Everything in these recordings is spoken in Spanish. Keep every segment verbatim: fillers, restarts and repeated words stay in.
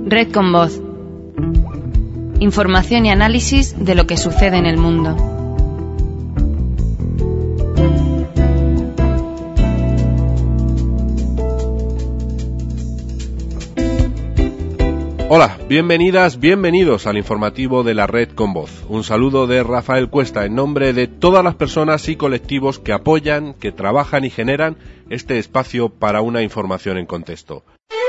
Red con Voz. Información y análisis de lo que sucede en el mundo. Hola, bienvenidas, bienvenidos al informativo de la Red con Voz. Un saludo de Rafael Cuesta en nombre de todas las personas y colectivos que apoyan, que trabajan y generan este espacio para una información en contexto.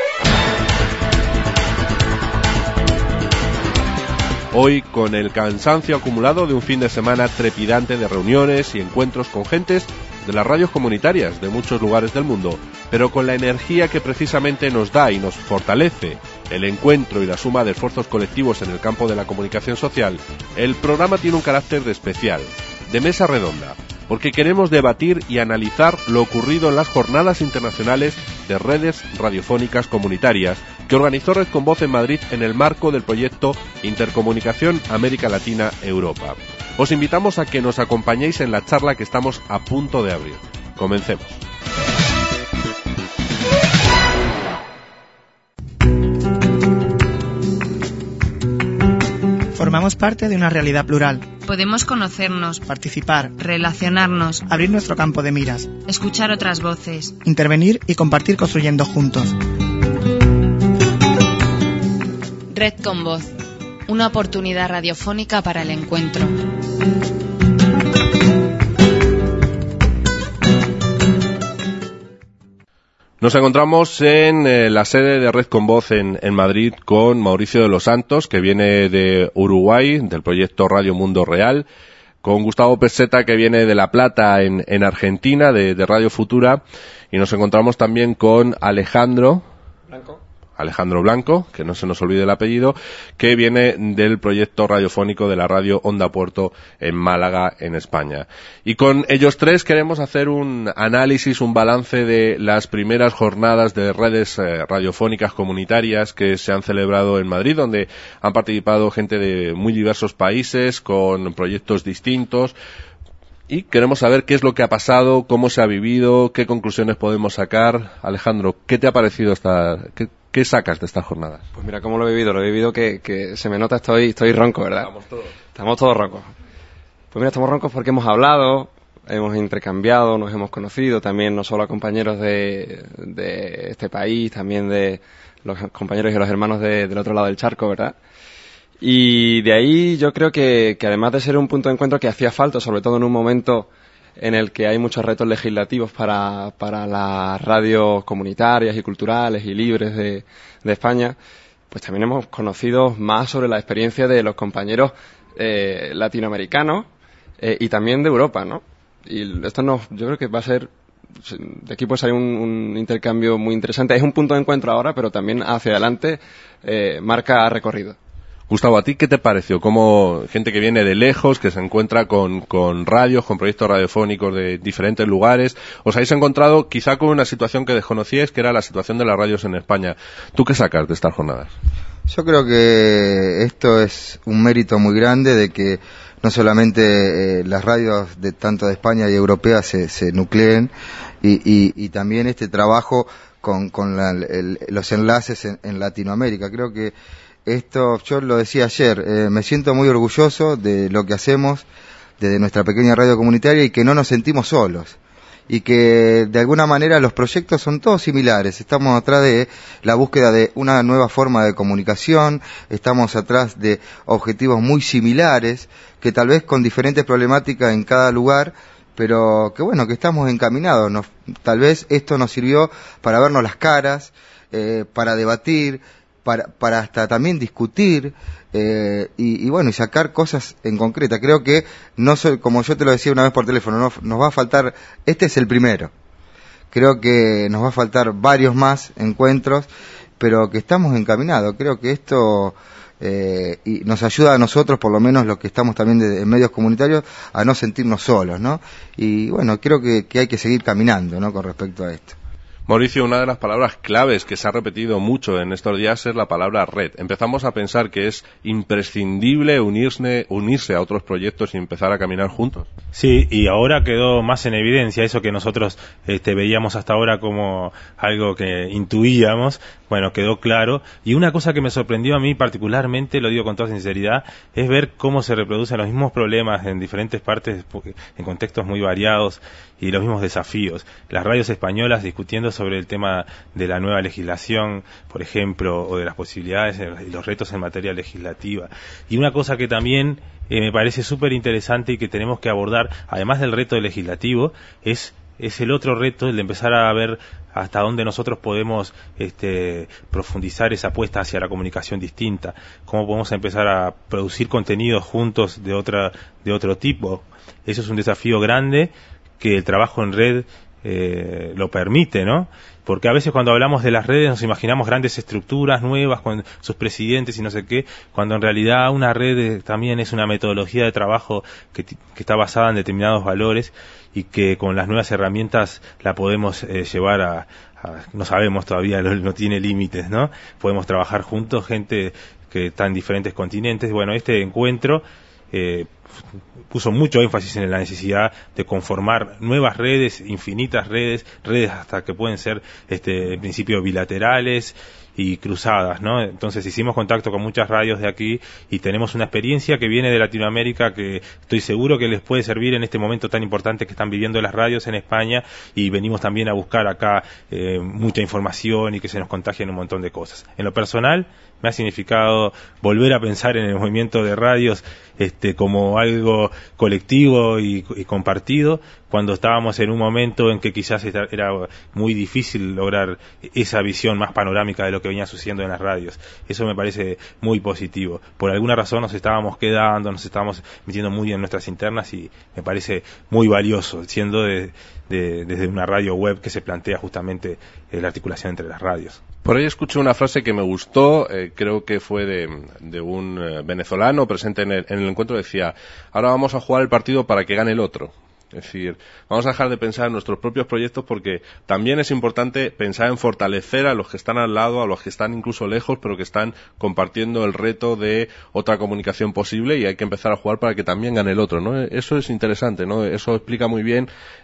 Hoy, con el cansancio acumulado de un fin de semana trepidante de reuniones y encuentros con gentes de las radios comunitarias de muchos lugares del mundo, pero con la energía que precisamente nos da y nos fortalece el encuentro y la suma de esfuerzos colectivos en el campo de la comunicación social, el programa tiene un carácter de especial, de mesa redonda, porque queremos debatir y analizar lo ocurrido en las Jornadas Internacionales de Redes Radiofónicas Comunitarias que organizó Red con Voz en Madrid en el marco del proyecto Intercomunicación América Latina-Europa. Os invitamos a que nos acompañéis en la charla que estamos a punto de abrir. Comencemos. Formamos parte de una realidad plural. Podemos conocernos, participar, relacionarnos, abrir nuestro campo de miras, escuchar otras voces, intervenir y compartir construyendo juntos. Red con Voz, una oportunidad radiofónica para el encuentro. Nos encontramos en eh, la sede de Red con Voz en, en Madrid con Mauricio de los Santos, que viene de Uruguay, del proyecto Radio Mundo Real, con Gustavo Peseta, que viene de La Plata, en, en Argentina, de, de Radio Futura, y nos encontramos también con Alejandro Blanco. Alejandro Blanco, que no se nos olvide el apellido, que viene del proyecto radiofónico de la radio Onda Puerto en Málaga, en España. Y con ellos tres queremos hacer un análisis, un balance de las primeras jornadas de redes eh, radiofónicas comunitarias que se han celebrado en Madrid, donde han participado gente de muy diversos países, con proyectos distintos. Y queremos saber qué es lo que ha pasado, cómo se ha vivido, qué conclusiones podemos sacar. Alejandro, ¿qué te ha parecido esta, qué, qué sacas de estas jornadas? Pues mira cómo lo he vivido, lo he vivido que, que se me nota, estoy, estoy ronco, ¿verdad? Estamos todos. Estamos todos roncos. Pues mira, estamos roncos porque hemos hablado, hemos intercambiado, nos hemos conocido, también no solo a compañeros de, de este país, también de los compañeros y los hermanos de, del otro lado del charco, ¿verdad? Y de ahí yo creo que, que además de ser un punto de encuentro que hacía falta, sobre todo en un momento en el que hay muchos retos legislativos para, para las radios comunitarias y culturales y libres de, de España, pues también hemos conocido más sobre la experiencia de los compañeros eh, latinoamericanos eh, y también de Europa, ¿no? Y esto nos, yo creo que va a ser, de aquí puede salir un, un intercambio muy interesante. Es un punto de encuentro ahora, pero también hacia adelante eh, marca recorrido. Gustavo, ¿a ti qué te pareció? Como gente que viene de lejos, que se encuentra con, con radios, con proyectos radiofónicos de diferentes lugares, os habéis encontrado quizá con una situación que desconocíais, que era la situación de las radios en España. ¿Tú qué sacas de estas jornadas? Yo creo que esto es un mérito muy grande de que no solamente eh, las radios de tanto de España y europeas se, se nucleen y, y, y también este trabajo con, con la, el, los enlaces en, en Latinoamérica. Creo que esto, yo lo decía ayer, eh, me siento muy orgulloso de lo que hacemos desde nuestra pequeña radio comunitaria y que no nos sentimos solos. Y que de alguna manera los proyectos son todos similares. Estamos atrás de la búsqueda de una nueva forma de comunicación, estamos atrás de objetivos muy similares, que tal vez con diferentes problemáticas en cada lugar, pero que bueno, que estamos encaminados. Nos, tal vez esto nos sirvió para vernos las caras, eh, para debatir, para, para hasta también discutir, eh, y, y bueno, y sacar cosas en concreta. Creo que, no soy, como yo te lo decía una vez por teléfono, no, nos va a faltar, este es el primero. Creo que nos va a faltar varios más encuentros, pero que estamos encaminados. Creo que esto eh, y nos ayuda a nosotros, por lo menos los que estamos también de, en medios comunitarios, a no sentirnos solos, ¿no? Y bueno, creo que, que hay que seguir caminando, ¿no?, con respecto a esto. Mauricio, una de las palabras claves que se ha repetido mucho en estos días es la palabra red. Empezamos a pensar que es imprescindible unirse, unirse a otros proyectos y empezar a caminar juntos. Sí, y ahora quedó más en evidencia eso que nosotros este, veíamos hasta ahora como algo que intuíamos. Bueno, quedó claro. Y una cosa que me sorprendió a mí particularmente, lo digo con toda sinceridad, es ver cómo se reproducen los mismos problemas en diferentes partes, en contextos muy variados, y los mismos desafíos. Las radios españolas discutiendo sobre el tema de la nueva legislación, por ejemplo, o de las posibilidades y los retos en materia legislativa. Y una cosa que también eh, me parece súper interesante y que tenemos que abordar, además del reto legislativo, es es el otro reto, el de empezar a ver hasta dónde nosotros podemos este, profundizar esa apuesta hacia la comunicación distinta, cómo podemos empezar a producir contenidos juntos de otra de otro tipo. Eso es un desafío grande que el trabajo en red eh, lo permite, ¿no? Porque a veces cuando hablamos de las redes nos imaginamos grandes estructuras nuevas con sus presidentes y no sé qué, cuando en realidad una red también es una metodología de trabajo que, que está basada en determinados valores y que con las nuevas herramientas la podemos eh, llevar a, a, no sabemos todavía, no, no tiene límites, ¿no? Podemos trabajar juntos, gente que está en diferentes continentes. Bueno, este encuentro eh, puso mucho énfasis en la necesidad de conformar nuevas redes, infinitas redes, redes hasta que pueden ser este, en principio bilaterales y cruzadas, ¿no? Entonces hicimos contacto con muchas radios de aquí y tenemos una experiencia que viene de Latinoamérica que estoy seguro que les puede servir en este momento tan importante que están viviendo las radios en España, y venimos también a buscar acá eh, mucha información y que se nos contagien un montón de cosas. En lo personal me ha significado volver a pensar en el movimiento de radios este, como algo colectivo y, y compartido, cuando estábamos en un momento en que quizás era muy difícil lograr esa visión más panorámica de lo que venía sucediendo en las radios. Eso me parece muy positivo. Por alguna razón nos estábamos quedando, nos estábamos metiendo muy en nuestras internas, y me parece muy valioso, siendo de, de, desde una radio web que se plantea justamente eh, la articulación entre las radios. Por ahí escuché una frase que me gustó, eh, creo que fue de, de un eh, venezolano presente en el, en el encuentro, decía: ahora vamos a jugar el partido para que gane el otro. Es decir, vamos a dejar de pensar en nuestros propios proyectos, porque también es importante pensar en fortalecer a los que están al lado, a los que están incluso lejos, pero que están compartiendo el reto de otra comunicación posible, y hay que empezar a jugar para que también gane el otro, ¿no? Eso es interesante, ¿no? Eso explica muy bien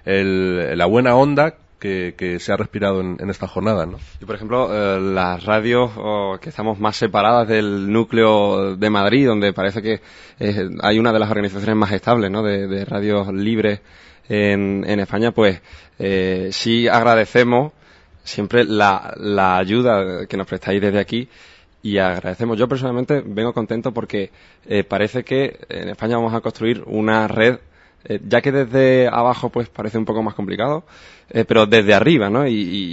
el, la buena onda que, que se ha respirado en, en esta jornada, ¿no? Y por ejemplo, eh, las radios oh, que estamos más separadas del núcleo de Madrid, donde parece que eh, hay una de las organizaciones más estables, ¿no?, de, de radios libres en, en España, pues eh, sí agradecemos siempre la, la ayuda que nos prestáis desde aquí, y agradecemos. Yo personalmente vengo contento porque eh, parece que en España vamos a construir una red, eh, ya que desde abajo pues parece un poco más complicado, eh, pero desde arriba, ¿no? Y,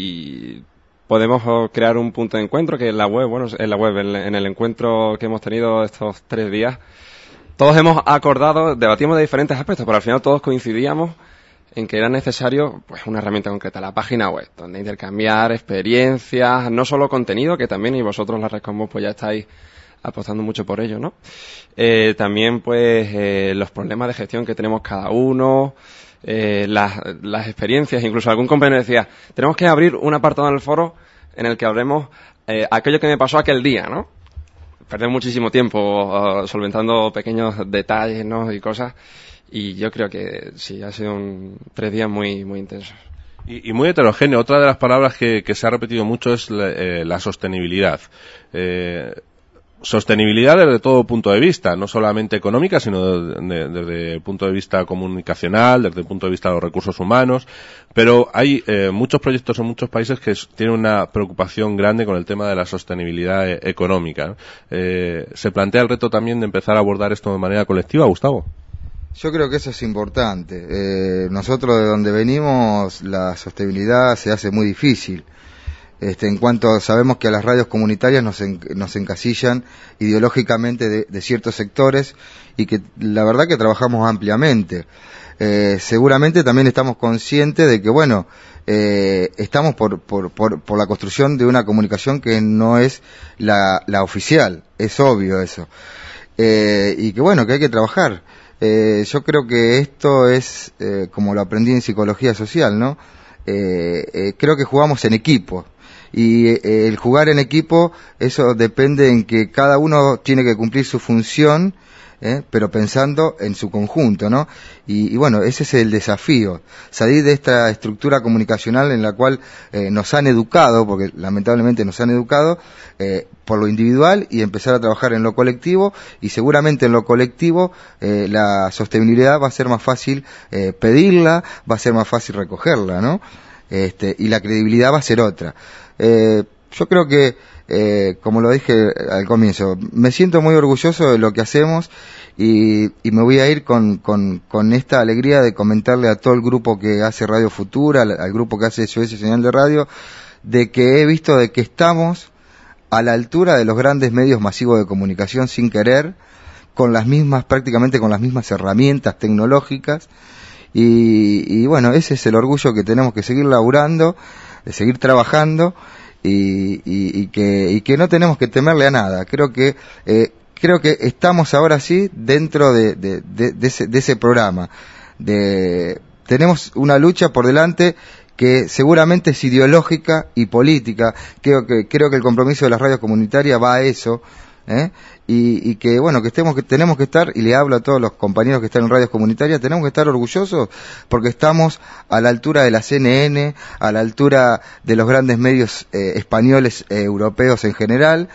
y podemos crear un punto de encuentro que en la web, bueno, en la web, en, en el encuentro que hemos tenido estos tres días, todos hemos acordado, debatimos de diferentes aspectos, pero al final todos coincidíamos en que era necesario pues una herramienta concreta, la página web, donde intercambiar experiencias, no solo contenido, que también, y vosotros la Red Convoz pues ya estáis apostando mucho por ello, ¿no? Eh, también pues eh, los problemas de gestión que tenemos cada uno, eh, las, las experiencias, incluso algún compañero decía, tenemos que abrir un apartado en el foro en el que hablemos eh, aquello que me pasó aquel día, ¿no? Perdemos muchísimo tiempo uh, solventando pequeños detalles, ¿no?, y cosas. Y yo creo que sí, ha sido un, tres días muy muy intensos. Y, y muy heterogéneo. Otra de las palabras que, que se ha repetido mucho es la, eh, la sostenibilidad. Eh, sostenibilidad desde todo punto de vista, no solamente económica, sino de, de, desde el punto de vista comunicacional, desde el punto de vista de los recursos humanos. Pero hay eh, muchos proyectos en muchos países que tienen una preocupación grande con el tema de la sostenibilidad eh, económica, ¿no? Eh, ¿Se plantea el reto también de empezar a abordar esto de manera colectiva, Gustavo? Yo creo que eso es importante. Eh, nosotros de donde venimos la sostenibilidad se hace muy difícil. Este, en cuanto sabemos que a las radios comunitarias nos, en, nos encasillan ideológicamente de, de ciertos sectores, y que la verdad que trabajamos ampliamente. Eh, seguramente también estamos conscientes de que, bueno, eh, estamos por, por, por, por la construcción de una comunicación que no es la, la oficial, es obvio eso. Eh, y que bueno, que hay que trabajar. Eh, yo creo que esto es, eh, como lo aprendí en psicología social, ¿no? eh, eh, creo que jugamos en equipo. Y eh, el jugar en equipo, eso depende en que cada uno tiene que cumplir su función, ¿eh? pero pensando en su conjunto, ¿no? Y, y bueno, ese es el desafío, salir de esta estructura comunicacional en la cual eh, nos han educado, porque lamentablemente nos han educado, eh, por lo individual y empezar a trabajar en lo colectivo, y seguramente en lo colectivo eh, la sostenibilidad va a ser más fácil eh, pedirla, va a ser más fácil recogerla, ¿no? Este, y la credibilidad va a ser otra. Eh, yo creo que, eh, como lo dije al comienzo, me siento muy orgulloso de lo que hacemos y, y me voy a ir con, con, con esta alegría de comentarle a todo el grupo que hace Radio Futura, al, al grupo que hace S O S Señal de Radio, de que he visto de que estamos a la altura de los grandes medios masivos de comunicación sin querer, con las mismas, prácticamente con las mismas herramientas tecnológicas. Y, y bueno, ese es el orgullo que tenemos que seguir laburando, de seguir trabajando y, y, y que y que no tenemos que temerle a nada. Creo que eh, creo que estamos ahora sí dentro de, de, de, de, ese, de ese programa. De, tenemos una lucha por delante que seguramente es ideológica y política. Creo que creo que el compromiso de las radios comunitarias va a eso. ¿Eh? Y, y que bueno, que estemos que tenemos que estar, y le hablo a todos los compañeros que están en radios comunitarias, tenemos que estar orgullosos porque estamos a la altura de la C N N, a la altura de los grandes medios eh, españoles, eh, europeos en general,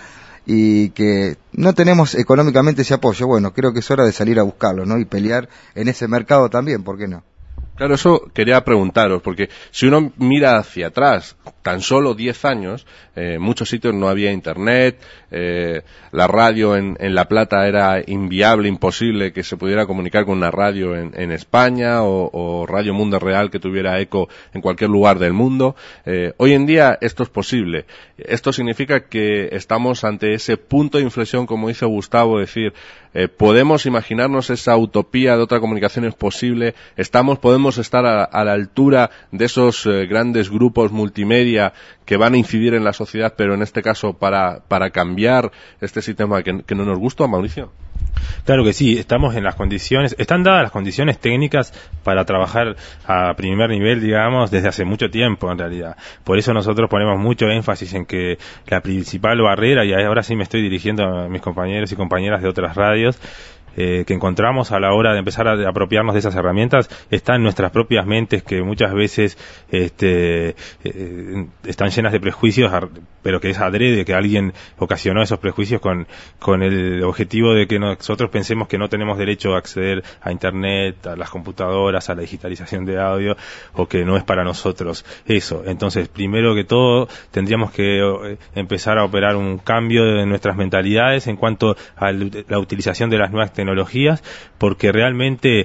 y que no tenemos económicamente ese apoyo. Bueno, creo que es hora de salir a buscarlo, ¿no? Y pelear en ese mercado también, ¿por qué no? Claro, eso quería preguntaros, porque si uno mira hacia atrás, tan solo diez años, eh, en muchos sitios no había internet, eh, la radio en, en La Plata era inviable, imposible que se pudiera comunicar con una radio en, en España, o, o Radio Mundo Real que tuviera eco en cualquier lugar del mundo. Eh, hoy en día esto es posible. Esto significa que estamos ante ese punto de inflexión, como dice Gustavo, es decir, eh, podemos imaginarnos esa utopía de otra comunicación es posible, estamos, podemos estar a, a la altura de esos eh, grandes grupos multimedia que van a incidir en la sociedad, pero en este caso para, para cambiar este sistema que, que no nos gusta, Mauricio. Claro que sí, estamos en las condiciones, están dadas las condiciones técnicas para trabajar a primer nivel, digamos, desde hace mucho tiempo en realidad. Por eso nosotros ponemos mucho énfasis en que la principal barrera, y ahora sí me estoy dirigiendo a mis compañeros y compañeras de otras radios, Eh, que encontramos a la hora de empezar a apropiarnos de esas herramientas, está en nuestras propias mentes, que muchas veces este, eh, están llenas de prejuicios, pero que es adrede, que alguien ocasionó esos prejuicios con, con el objetivo de que nosotros pensemos que no tenemos derecho a acceder a Internet, a las computadoras, a la digitalización de audio, o que no es para nosotros eso. Entonces, primero que todo, tendríamos que eh, empezar a operar un cambio de nuestras mentalidades en cuanto a la utilización de las nuevas tecnologías, tecnologías, porque realmente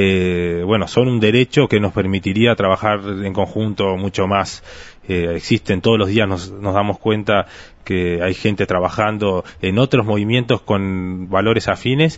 eh, bueno, son un derecho que nos permitiría trabajar en conjunto mucho más. Eh, existen todos los días, nos, nos damos cuenta que hay gente trabajando en otros movimientos con valores afines.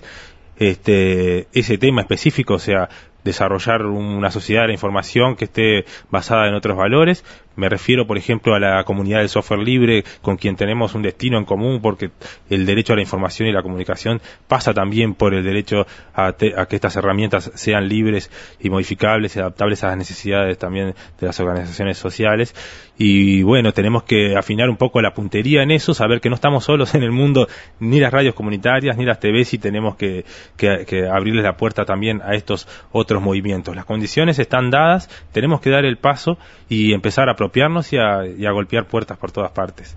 Este, ese tema específico, o sea, desarrollar una sociedad de la información que esté basada en otros valores. Me refiero, por ejemplo, a la comunidad del software libre, con quien tenemos un destino en común, porque el derecho a la información y la comunicación pasa también por el derecho a, te, a que estas herramientas sean libres y modificables y adaptables a las necesidades también de las organizaciones sociales. Y bueno, tenemos que afinar un poco la puntería en eso, saber que no estamos solos en el mundo, ni las radios comunitarias, ni las T Vs, y tenemos que, que, que abrirles la puerta también a estos otros movimientos. Las condiciones están dadas, tenemos que dar el paso y empezar a apropiarnos y a, y a golpear puertas por todas partes.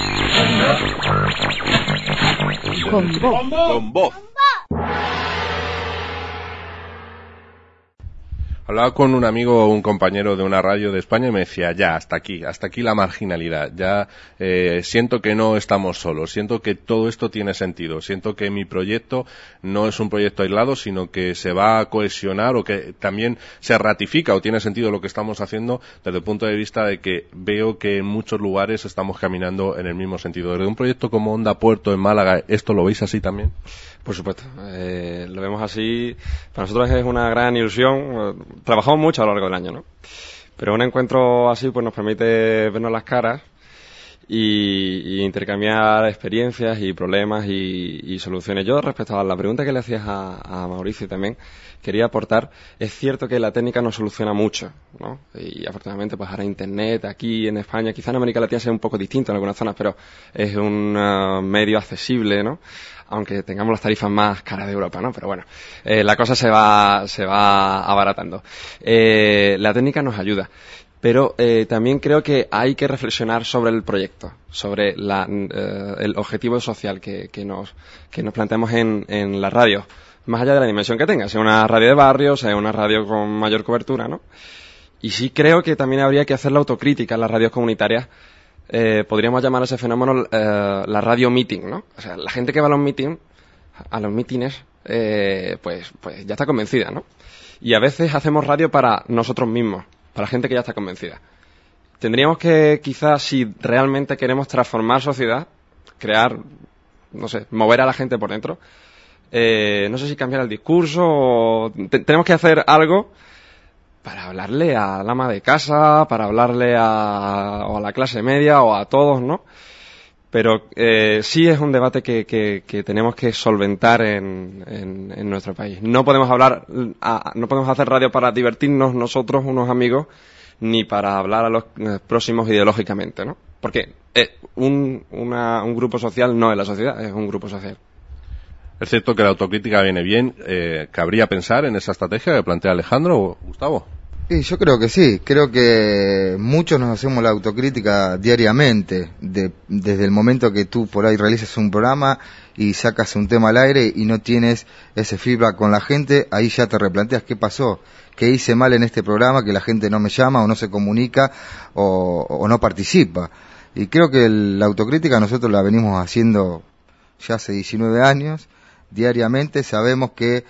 Con voz. Con voz. Hablaba con un amigo o un compañero de una radio de España y me decía, ya, hasta aquí, hasta aquí la marginalidad, ya eh, siento que no estamos solos, siento que todo esto tiene sentido, siento que mi proyecto no es un proyecto aislado, sino que se va a cohesionar, o que también se ratifica o tiene sentido lo que estamos haciendo desde el punto de vista de que veo que en muchos lugares estamos caminando en el mismo sentido. Desde un proyecto como Onda Puerto en Málaga, ¿esto lo veis así también? Por supuesto, eh, lo vemos así. Para nosotros es una gran ilusión. Trabajamos mucho a lo largo del año, ¿no? Pero un encuentro así pues nos permite vernos las caras y, y intercambiar experiencias y problemas y, y soluciones. Yo, respecto a la pregunta que le hacías a, a Mauricio también, quería aportar, es cierto que la técnica no soluciona mucho, ¿no? Y afortunadamente pues ahora Internet aquí en España, quizá en América Latina sea un poco distinto en algunas zonas, pero es un uh, medio accesible, ¿no? Aunque tengamos las tarifas más caras de Europa, ¿no? Pero bueno, eh, la cosa se va, se va abaratando. Eh, la técnica nos ayuda. Pero eh, también creo que hay que reflexionar sobre el proyecto, sobre la, eh, el objetivo social que, que nos que nos planteamos en, en la radio, más allá de la dimensión que tenga, sea una radio de barrio, sea una radio con mayor cobertura, ¿no? Y sí creo que también habría que hacer la autocrítica en las radios comunitarias. Eh, podríamos llamar a ese fenómeno eh, la radio meeting, ¿no? O sea, la gente que va a los meetings, a los mítines, eh, pues, pues ya está convencida, ¿no? Y a veces hacemos radio para nosotros mismos, para gente que ya está convencida. Tendríamos que, quizás, si realmente queremos transformar sociedad, crear, no sé, mover a la gente por dentro, eh, no sé si cambiar el discurso o... Te- tenemos que hacer algo para hablarle al ama de casa, para hablarle a, o a la clase media o a todos, ¿no? Pero eh, sí es un debate que, que, que tenemos que solventar en, en, en nuestro país. No podemos hablar, a, no podemos hacer radio para divertirnos nosotros, unos amigos, ni para hablar a los eh, próximos ideológicamente, ¿no? Porque eh, un, una, un grupo social no es la sociedad, es un grupo social. Es cierto que la autocrítica viene bien. Eh, ¿Cabría pensar en esa estrategia que plantea Alejandro o Gustavo? Sí, yo creo que sí. Creo que muchos nos hacemos la autocrítica diariamente, de, desde el momento que tú por ahí realizas un programa y sacas un tema al aire y no tienes ese feedback con la gente, ahí ya te replanteas qué pasó, qué hice mal en este programa, que la gente no me llama o no se comunica o, o no participa. Y creo que el, la autocrítica nosotros la venimos haciendo ya hace diecinueve años, diariamente. Sabemos que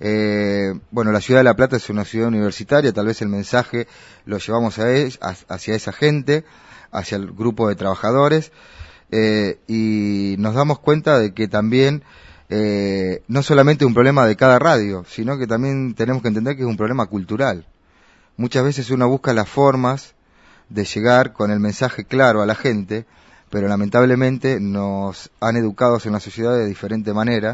Eh, bueno, la ciudad de La Plata es una ciudad universitaria, tal vez el mensaje lo llevamos a él, a, hacia esa gente, hacia el grupo de trabajadores, eh, y nos damos cuenta de que también eh, no solamente es un problema de cada radio, sino que también tenemos que entender que es un problema cultural. Muchas veces uno busca las formas de llegar con el mensaje claro a la gente, pero lamentablemente nos han educado en la sociedad de diferente manera.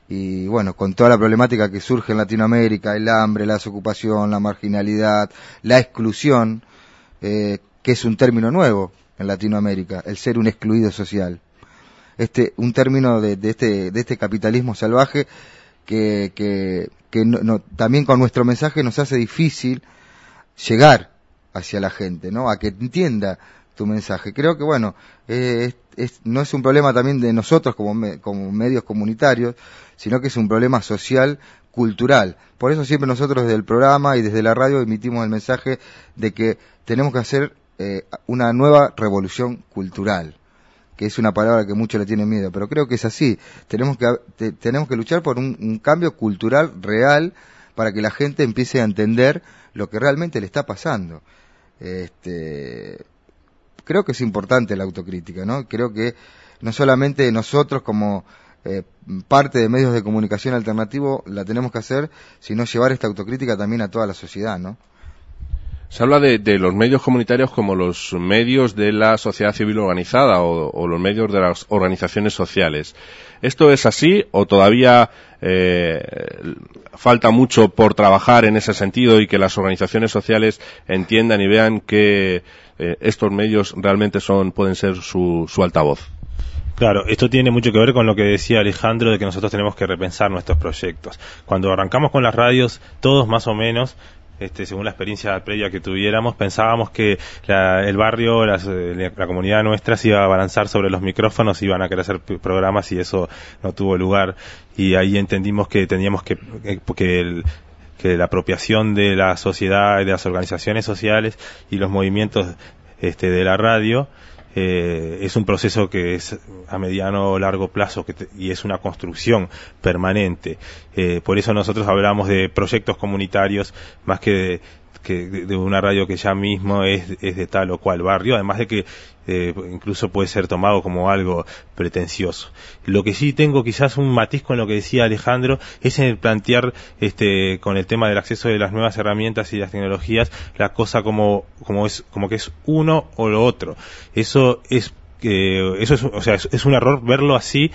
Y bueno, con toda la problemática que surge en Latinoamérica, el hambre, la desocupación, la marginalidad, la exclusión, eh, que es un término nuevo en Latinoamérica, el ser un excluido social. Este, un término de, de este, de este capitalismo salvaje que, que, que no, no, también con nuestro mensaje nos hace difícil llegar hacia la gente, ¿no? A que entienda tu mensaje. Creo que bueno, eh, es, es, no es un problema también de nosotros como, me, como medios comunitarios, sino que es un problema social, cultural. Por eso siempre nosotros desde el programa y desde la radio emitimos el mensaje de que tenemos que hacer eh, una nueva revolución cultural, que es una palabra que muchos le tienen miedo, pero creo que es así. Tenemos que, te, tenemos que luchar por un, un cambio cultural real para que la gente empiece a entender lo que realmente le está pasando. Este... Creo que es importante la autocrítica, ¿no? Creo que no solamente nosotros como eh, parte de medios de comunicación alternativo la tenemos que hacer, sino llevar esta autocrítica también a toda la sociedad, ¿no? Se habla de, de los medios comunitarios como los medios de la sociedad civil organizada o, o los medios de las organizaciones sociales. ¿Esto es así o todavía eh, falta mucho por trabajar en ese sentido y que las organizaciones sociales entiendan y vean que eh, estos medios realmente son pueden ser su, su altavoz? Claro, esto tiene mucho que ver con lo que decía Alejandro de que nosotros tenemos que repensar nuestros proyectos. Cuando arrancamos con las radios, todos más o menos, Este, según la experiencia previa que tuviéramos, pensábamos que la, el barrio, las, la, la comunidad nuestra se iba a balanzar sobre los micrófonos, iban a querer hacer programas y eso no tuvo lugar. Y ahí entendimos que teníamos que, que, el, que la apropiación de la sociedad, de las organizaciones sociales y los movimientos este, de la radio Eh, es un proceso que es a mediano o largo plazo que te, y es una construcción permanente. Eh, por eso nosotros hablamos de proyectos comunitarios más que de, que de una radio que ya mismo es, es de tal o cual barrio, además de que eh, incluso puede ser tomado como algo pretencioso. Lo que sí tengo quizás un matiz con lo que decía Alejandro es en el plantear este con el tema del acceso de las nuevas herramientas y las tecnologías la cosa como como es como que es uno o lo otro. Eso es que eso es, o sea, es, es un error verlo así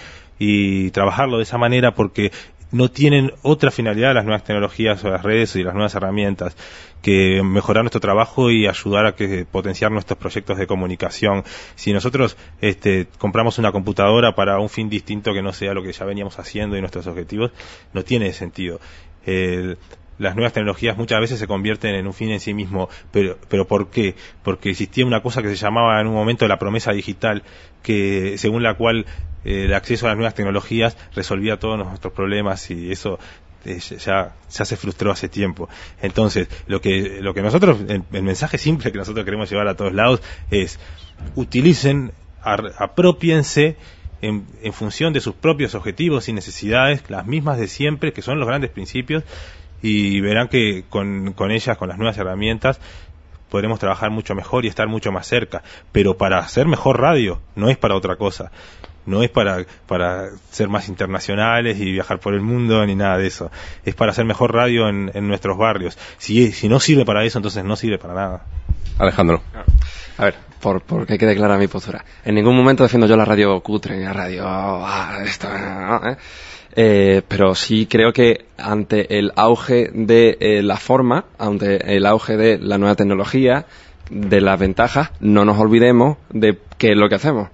y trabajarlo de esa manera, porque no tienen otra finalidad las nuevas tecnologías o las redes y las nuevas herramientas que mejorar nuestro trabajo y ayudar a que potenciar nuestros proyectos de comunicación. Si nosotros este, compramos una computadora para un fin distinto que no sea lo que ya veníamos haciendo y nuestros objetivos, no tiene sentido. El, las nuevas tecnologías muchas veces se convierten en un fin en sí mismo, pero, pero ¿por qué? Porque existía una cosa que se llamaba en un momento la promesa digital, que según la cual eh, el acceso a las nuevas tecnologías resolvía todos nuestros problemas, y eso eh, ya, ya se frustró hace tiempo. Entonces, lo que, lo que nosotros, el, el mensaje simple que nosotros queremos llevar a todos lados es: utilicen, ar, apropiense en, en función de sus propios objetivos y necesidades, las mismas de siempre, que son los grandes principios, y verán que con, con ellas, con las nuevas herramientas, podremos trabajar mucho mejor y estar mucho más cerca. Pero para hacer mejor radio, no es para otra cosa. No es para, para ser más internacionales y viajar por el mundo ni nada de eso. Es para hacer mejor radio en, en nuestros barrios. Si, si no sirve para eso, entonces no sirve para nada. Alejandro. A ver, por, porque quede clara mi postura. En ningún momento defiendo yo la radio cutre, la radio... Ah, esto, no, ¿eh? Eh, pero sí creo que ante el auge de eh, la forma, ante el auge de la nueva tecnología, de las ventajas, no nos olvidemos de qué es lo que hacemos.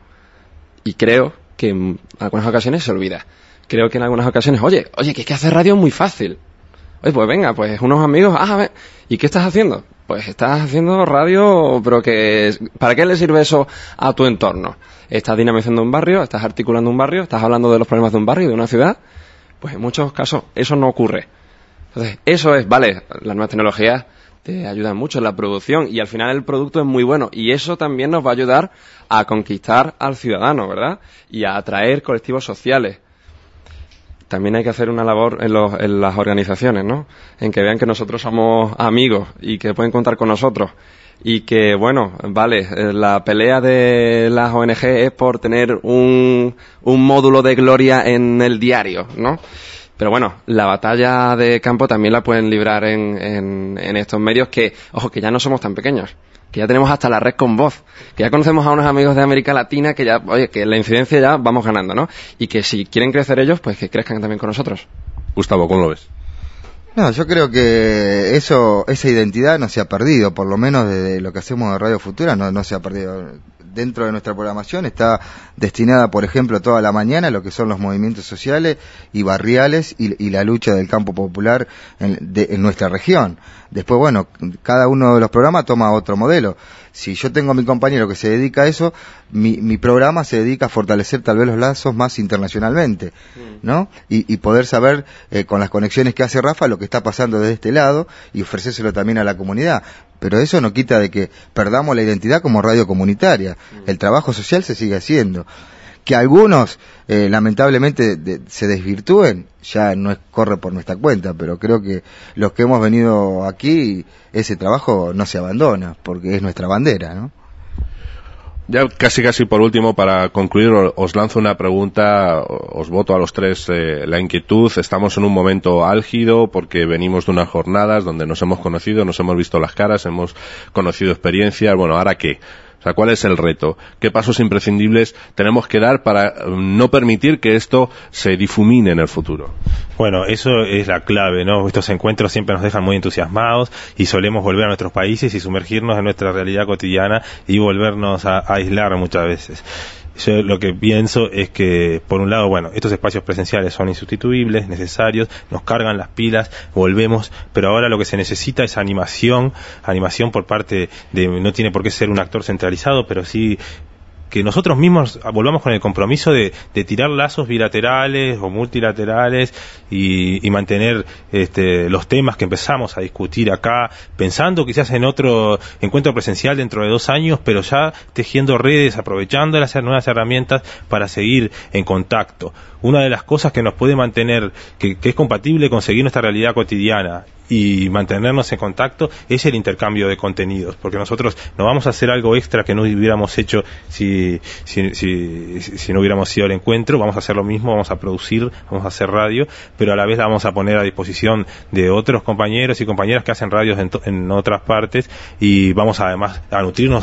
Y creo que en algunas ocasiones se olvida. Creo que en algunas ocasiones, oye, oye, que es que hacer radio es muy fácil. Oye, pues venga, pues unos amigos, ah, a ver, ¿y qué estás haciendo? Pues estás haciendo radio, pero que, ¿para qué le sirve eso a tu entorno? Estás dinamizando un barrio, estás articulando un barrio, estás hablando de los problemas de un barrio, de una ciudad. Pues en muchos casos eso no ocurre. Entonces, eso es, vale, las nuevas tecnologías te ayudan mucho en la producción y al final el producto es muy bueno, y eso también nos va a ayudar a conquistar al ciudadano, ¿verdad? Y a atraer colectivos sociales. También hay que hacer una labor en, los, en las organizaciones, ¿no? En que vean que nosotros somos amigos y que pueden contar con nosotros. Y que, bueno, vale, la pelea de las O N G es por tener un, un módulo de gloria en el diario, ¿no? Pero bueno, la batalla de campo también la pueden librar en, en, en estos medios que, ojo, que ya no somos tan pequeños, que ya tenemos hasta la red con voz, que ya conocemos a unos amigos de América Latina que ya, oye, que la incidencia ya vamos ganando, ¿no? Y que si quieren crecer ellos, pues que crezcan también con nosotros. Gustavo, ¿cómo lo ves? No, yo creo que eso, esa identidad no se ha perdido, por lo menos desde lo que hacemos de Radio Futura no, no se ha perdido. Dentro de nuestra programación está destinada, por ejemplo, toda la mañana a lo que son los movimientos sociales y barriales y, y la lucha del campo popular en, de, en nuestra región. Después, bueno, cada uno de los programas toma otro modelo. Si yo tengo a mi compañero que se dedica a eso, mi, mi programa se dedica a fortalecer tal vez los lazos más internacionalmente, ¿no? Y, y poder saber, eh, con las conexiones que hace Rafa, lo que está pasando desde este lado y ofrecérselo también a la comunidad. Pero eso no quita de que perdamos la identidad como radio comunitaria. El trabajo social se sigue haciendo. Que algunos, eh, lamentablemente, de, se desvirtúen, ya no es, corre por nuestra cuenta, pero creo que los que hemos venido aquí, ese trabajo no se abandona, porque es nuestra bandera, ¿no? Ya casi casi por último, para concluir, os lanzo una pregunta, os voto a los tres eh, la inquietud. Estamos en un momento álgido porque venimos de unas jornadas donde nos hemos conocido, nos hemos visto las caras, hemos conocido experiencias. Bueno, ¿ahora qué? O sea, ¿cuál es el reto? ¿Qué pasos imprescindibles tenemos que dar para no permitir que esto se difumine en el futuro? Bueno, eso es la clave, ¿no? Estos encuentros siempre nos dejan muy entusiasmados y solemos volver a nuestros países y sumergirnos en nuestra realidad cotidiana y volvernos a, a aislar muchas veces. Yo lo que pienso es que, por un lado, bueno, estos espacios presenciales son insustituibles, necesarios, nos cargan las pilas, volvemos, pero ahora lo que se necesita es animación, animación por parte de, no tiene por qué ser un actor centralizado, pero sí que nosotros mismos volvamos con el compromiso de, de tirar lazos bilaterales o multilaterales y, y mantener este, los temas que empezamos a discutir acá, pensando quizás en otro encuentro presencial dentro de dos años, pero ya tejiendo redes, aprovechando las nuevas herramientas para seguir en contacto. Una de las cosas que nos puede mantener, que, que es compatible con seguir nuestra realidad cotidiana y mantenernos en contacto, es el intercambio de contenidos, porque nosotros no vamos a hacer algo extra que no hubiéramos hecho si, si, si, si no hubiéramos sido el encuentro. Vamos a hacer lo mismo, vamos a producir, vamos a hacer radio, pero a la vez la vamos a poner a disposición de otros compañeros y compañeras que hacen radios en, to, en otras partes, y vamos además a nutrirnos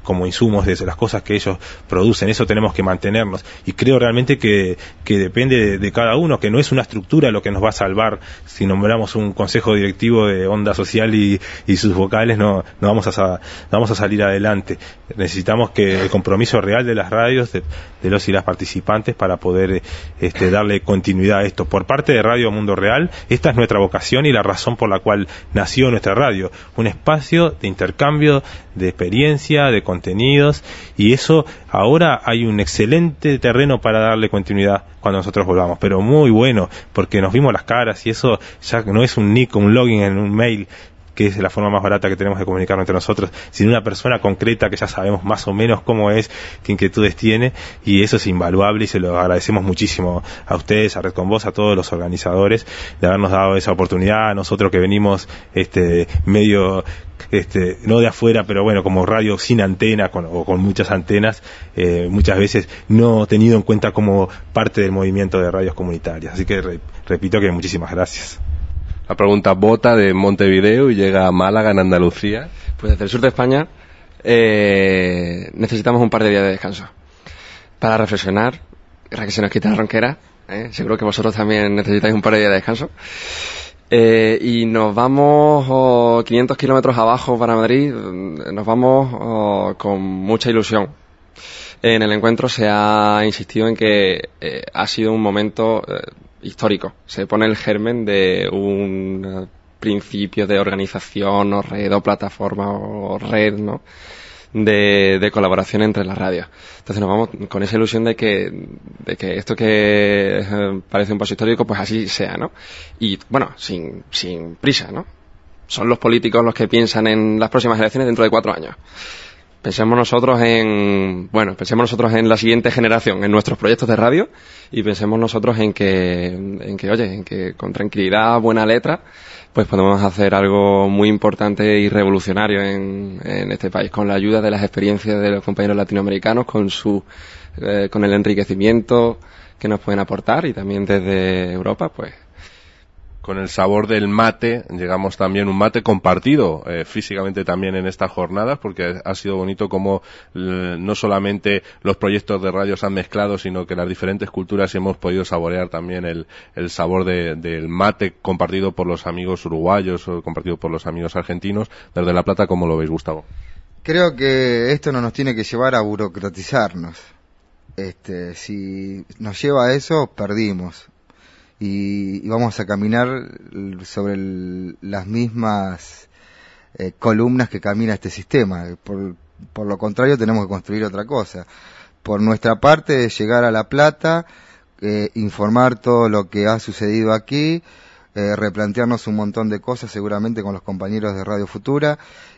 como insumos de las cosas que ellos producen. Eso tenemos que mantenernos. Y creo realmente que, que depende de, de cada uno, que no es una estructura lo que nos va a salvar. Si nombramos un consejo directivo de Onda Social y, y sus vocales, no, no, vamos a, no vamos a salir adelante. Necesitamos que el compromiso real de las radios, de, de los y las participantes, para poder este, darle continuidad a esto. Por parte de Radio Mundo Real, esta es nuestra vocación y la razón por la cual nació nuestra radio. Un espacio de intercambio, de experiencia, de contenidos, y eso ahora hay un excelente terreno para darle continuidad cuando nosotros volvamos, pero muy bueno, porque nos vimos las caras y eso ya no es un nick, un login en un mail, que es la forma más barata que tenemos de comunicarnos entre nosotros, sino una persona concreta que ya sabemos más o menos cómo es, qué inquietudes tiene, y eso es invaluable y se lo agradecemos muchísimo a ustedes, a Red con Voz, a todos los organizadores, de habernos dado esa oportunidad, a nosotros que venimos este medio este no de afuera, pero bueno, como radio sin antena con, o con muchas antenas, eh, muchas veces no tenido en cuenta como parte del movimiento de radios comunitarias. Así que re, repito que muchísimas gracias. La pregunta bota de Montevideo y llega a Málaga, en Andalucía. Pues desde el sur de España eh, necesitamos un par de días de descanso para reflexionar, para que se nos quite la ronquera. ¿eh? Seguro que vosotros también necesitáis un par de días de descanso. Eh, y nos vamos oh, quinientos kilómetros abajo para Madrid, nos vamos oh, con mucha ilusión. En el encuentro se ha insistido en que eh, ha sido un momento eh, histórico. Se pone el germen de un uh, principio de organización o red o plataforma o red, ¿no? De, de colaboración entre las radios. Entonces nos vamos con esa ilusión de que, de que esto que eh, parece un paso histórico, pues así sea, ¿no? Y bueno, sin, sin prisa, ¿no? Son los políticos los que piensan en las próximas elecciones dentro de cuatro años. Pensemos nosotros en, bueno, pensemos nosotros en la siguiente generación, en nuestros proyectos de radio, y pensemos nosotros en que, en que, oye, en que con tranquilidad, buena letra, pues podemos hacer algo muy importante y revolucionario en, en este país, con la ayuda de las experiencias de los compañeros latinoamericanos, con su, eh, con el enriquecimiento que nos pueden aportar, y también desde Europa, pues. Con el sabor del mate, llegamos también un mate compartido eh, físicamente también en estas jornadas, porque ha sido bonito como eh, no solamente los proyectos de radio se han mezclado, sino que las diferentes culturas hemos podido saborear también el, el sabor de, del mate compartido por los amigos uruguayos o compartido por los amigos argentinos. Desde La Plata, ¿cómo lo veis, Gustavo? Creo que esto no nos tiene que llevar a burocratizarnos. Este, si nos lleva a eso, perdimos. Y, y vamos a caminar sobre el, las mismas eh, columnas que camina este sistema. Por, por lo contrario, tenemos que construir otra cosa. Por nuestra parte, llegar a La Plata, eh, informar todo lo que ha sucedido aquí, eh, replantearnos un montón de cosas seguramente con los compañeros de Radio Futura,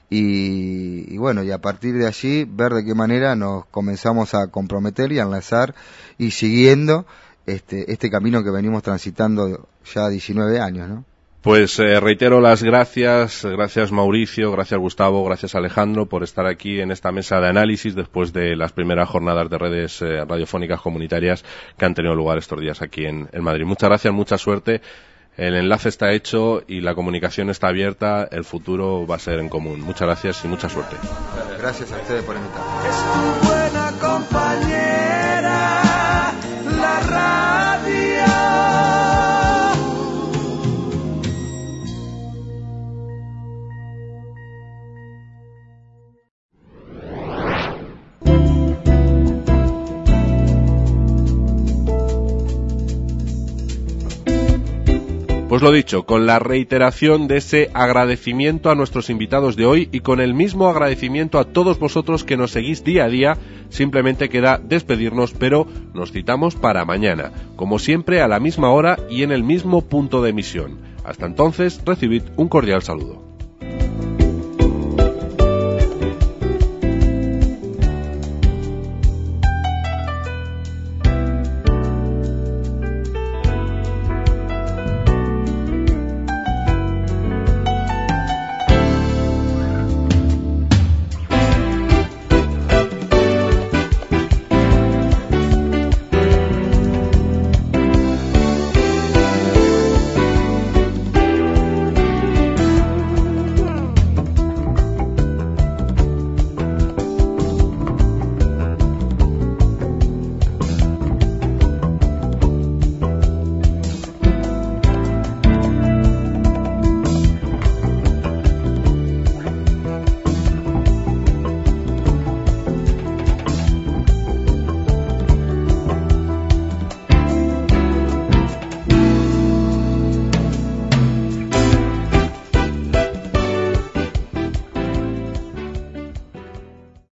y, y bueno, y a partir de allí ver de qué manera nos comenzamos a comprometer y a enlazar y siguiendo Este, este camino que venimos transitando ya diecinueve años, ¿no? Pues eh, reitero las gracias, gracias Mauricio, gracias Gustavo, gracias Alejandro por estar aquí en esta mesa de análisis después de las primeras jornadas de redes eh, radiofónicas comunitarias que han tenido lugar estos días aquí en, en Madrid. Muchas gracias, mucha suerte. El enlace está hecho y la comunicación está abierta. El futuro va a ser en común. Muchas gracias y mucha suerte. Gracias a ustedes por invitarme. Es tu buena compañera, la radio. Pues lo dicho, con la reiteración de ese agradecimiento a nuestros invitados de hoy y con el mismo agradecimiento a todos vosotros que nos seguís día a día, simplemente queda despedirnos, pero nos citamos para mañana, como siempre a la misma hora y en el mismo punto de emisión. Hasta entonces, recibid un cordial saludo.